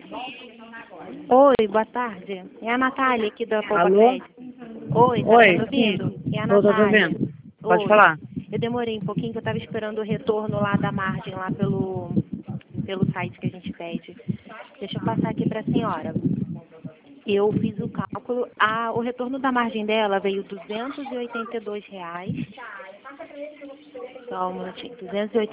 Oi, boa tarde. É a Natália aqui da Poupa Alô? Crédito. Oi, tá Oi, me ouvindo? sim. É a Tô Natália. ouvindo. Pode Oi. falar. Eu demorei um pouquinho que eu estava esperando o retorno lá da margem, lá pelo site que a gente pede. Deixa eu passar aqui para a senhora. Eu fiz o cálculo, o retorno da margem dela veio R$ 282. Só um minutinho. R$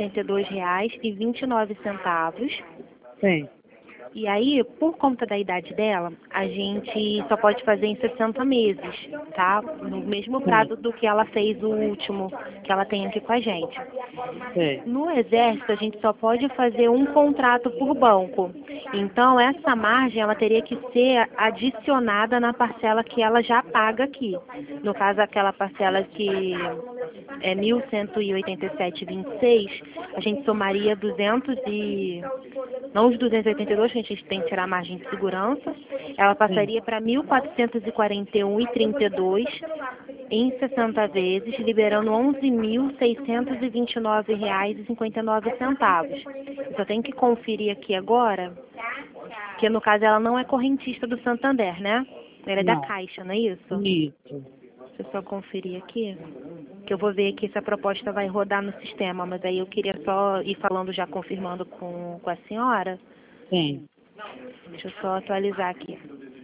282,29. Sim, E aí, por conta da idade dela, a gente só pode fazer em 60 meses, tá? No mesmo sim, prazo do que ela fez o último, que ela tem aqui com a gente. sim. No Exército, a gente só pode fazer um contrato por banco. Então, essa margem, ela teria que ser adicionada na parcela que ela já paga aqui. No caso, aquela parcela que é 1.187,26, a gente somaria 200 e... Não os 282, que a gente tem que tirar a margem de segurança. Ela Sim. passaria para 1.441,32 em 60 vezes, liberando R$ 11.629,59. Eu só tenho que conferir aqui agora, que no caso ela não é correntista do Santander, né? Ela é da Não. Caixa, não é isso? Isso. Deixa eu só conferir aqui, que eu vou ver aqui se a proposta vai rodar no sistema, mas aí eu queria só ir falando, já confirmando com a senhora. Sim. Deixa eu só atualizar aqui.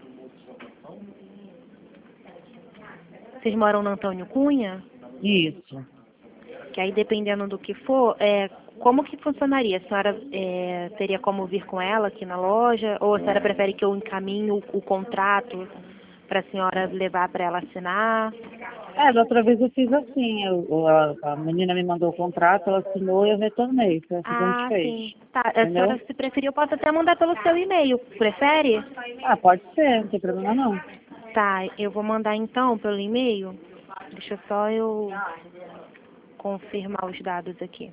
Vocês moram no Antônio Cunha? Isso. Que aí, dependendo do que for, como que funcionaria? A senhora teria como vir com ela aqui na loja? Ou a senhora prefere que eu encaminhe o contrato para a senhora levar para ela assinar? Da outra vez eu fiz assim. A menina me mandou o contrato, ela assinou e eu retornei. Foi assim que a gente Ah, fez. sim. Tá, a Entendeu? senhora, se preferir, eu posso até mandar pelo seu e-mail. Prefere? Ah, pode ser, não tem problema não. Tá, eu vou mandar então pelo e-mail. Deixa só eu confirmar os dados aqui.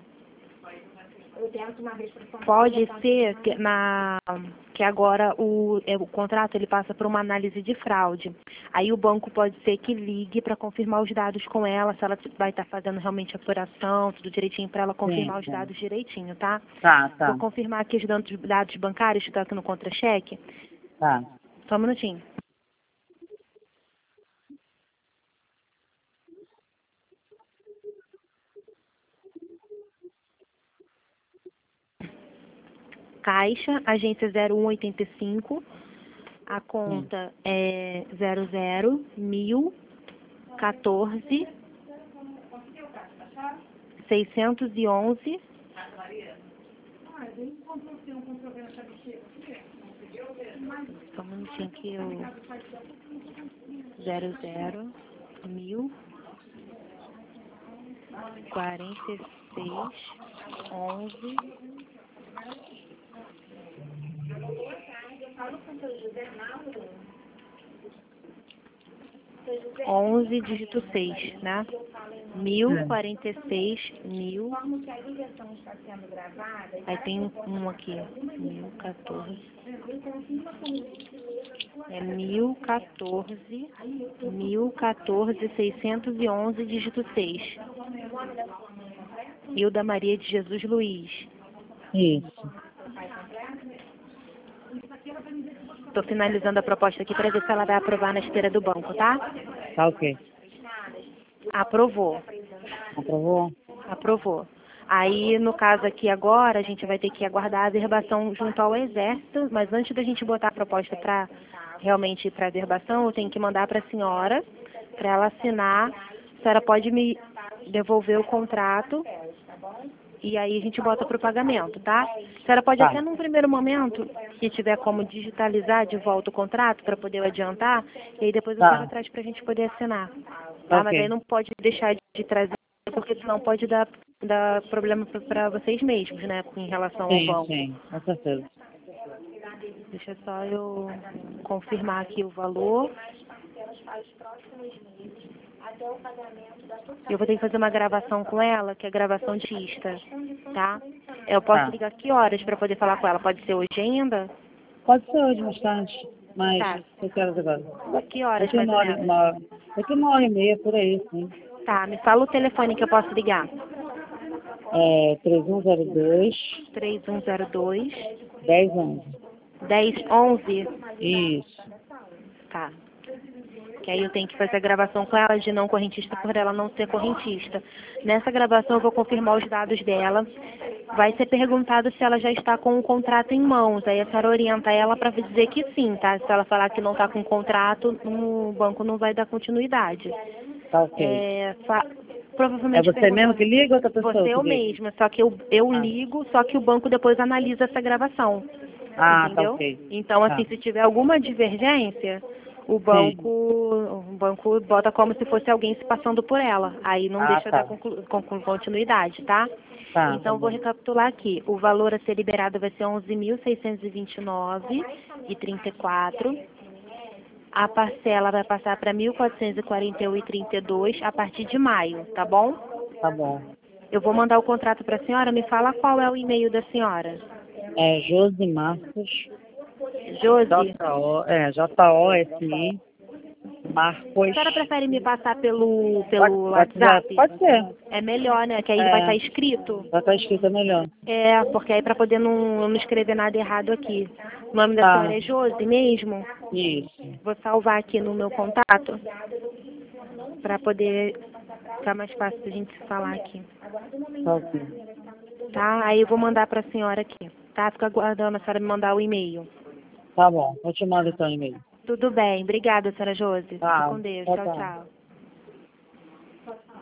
Pode ser que agora o contrato ele passa por uma análise de fraude. Aí o banco pode ser que ligue para confirmar os dados com ela, se ela vai estar fazendo realmente a apuração, tudo direitinho, para ela Sim, confirmar os sim. dados direitinho, tá? Tá, Vou tá, confirmar aqui os dados bancários que estão aqui no contra-cheque. tá. Só um minutinho. Caixa, agência 0185, a Sim. conta é 00.014 611. Só um minutinho que eu... 00.046 11 11 dígito 6, né? É. 1046 Aí tem um aqui, 1014. É 1014, 611, dígito 6. Hilda Maria de Jesus Luiz. Isso. Estou finalizando a proposta aqui para ver se ela vai aprovar na esteira do banco, tá? Tá ok. Aprovou. Aprovou? Aprovou. Aí, no caso aqui agora, a gente vai ter que aguardar a averbação junto ao Exército, mas antes da gente botar a proposta para realmente ir para a averbação, eu tenho que mandar para a senhora, para ela assinar. A senhora pode me devolver o contrato e aí a gente bota para o pagamento, tá? A senhora pode Tá. até num primeiro momento, se tiver como digitalizar de volta o contrato para poder adiantar, e aí depois a senhora Tá. traz para a gente poder assinar, Tá tá? Mas aí ok. não pode deixar de trazer, porque senão pode dar problema para vocês mesmos, né, em relação ao Sim, banco. sim. Com certeza. Deixa só eu confirmar aqui o valor. Eu vou ter que fazer uma gravação com ela, que é gravação de Insta, tá? Eu posso Tá. ligar que horas para poder falar com ela? Pode ser hoje ainda? Pode ser hoje, mais tarde. Mas, Tá. eu quero agora. Que horas, Daqui mais ou uma hora, menos? daqui uma hora e meia, por aí, sim. Tá, me fala o telefone que eu posso ligar. É 3102 3102 1011. 1011? Isso. Tá. Que aí eu tenho que fazer a gravação com ela de não correntista por ela não ser correntista. Nessa gravação eu vou confirmar os dados dela. Vai ser perguntado se ela já está com o contrato em mãos. Aí a senhora orienta ela para dizer que sim, tá? Se ela falar que não está com o contrato, o banco não vai dar continuidade. Tá ok. É É você mesmo que liga ou outra pessoa Você que eu liga? mesma, só que eu ligo, só que o banco depois analisa essa gravação. Ah, tá Entendeu? ok. Então, assim, Tá. se tiver alguma divergência, o Sim. banco bota como se fosse alguém se passando por ela. Aí não Ah, deixa dar tá. continuidade, tá? Tá, tá Então, vou bom. recapitular aqui. O valor a ser liberado vai ser 11.629,34. A parcela vai passar para 1.441,32 a partir de maio, tá bom? Tá bom. Eu vou mandar o contrato para a senhora. Me fala qual é o e-mail da senhora. É Josi Marcos, Josi? J-O-S-I, A Marcos. senhora prefere me passar pelo WhatsApp? WhatsApp? Pode ser. É melhor, né? Que aí vai É, estar escrito. já tá escrito melhor. É, porque aí para poder não escrever nada errado aqui. O nome da Tá, senhora é Josi mesmo? isso. Vou salvar aqui no meu contato para poder ficar mais fácil a gente falar aqui. Tá ok. Tá? Aí eu vou mandar para a senhora aqui. Tá? Fica aguardando a senhora me mandar o e-mail. Tá bom, eu te mando então o e-mail. Tudo bem. Obrigada, senhora Josi. Fica Tá, com Deus. tchau, Tchau, tchau. tchau.